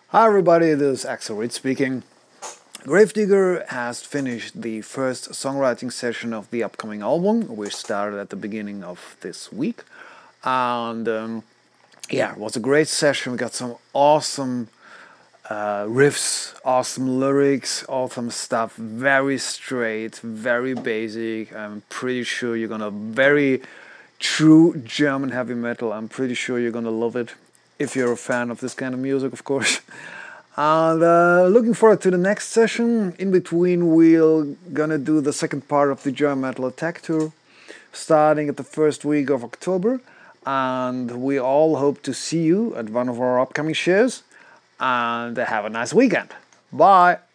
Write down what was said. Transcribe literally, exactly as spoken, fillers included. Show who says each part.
Speaker 1: Hi everybody, this is Axel Reed speaking. Gravedigger has finished the first songwriting session of the upcoming album, which started at the beginning of this week. And um, yeah, it was a great session. We got some awesome uh, riffs, awesome lyrics, awesome stuff. Very straight, very basic. I'm pretty sure you're gonna very true German heavy metal. I'm pretty sure you're gonna love it if you're a fan of this kind of music, of course. And uh, looking forward to the next session. In between, we're gonna do the second part of the German Metal Attack Tour, starting at the first week of October. And we all hope to see you at one of our upcoming shows. And have a nice weekend. Bye!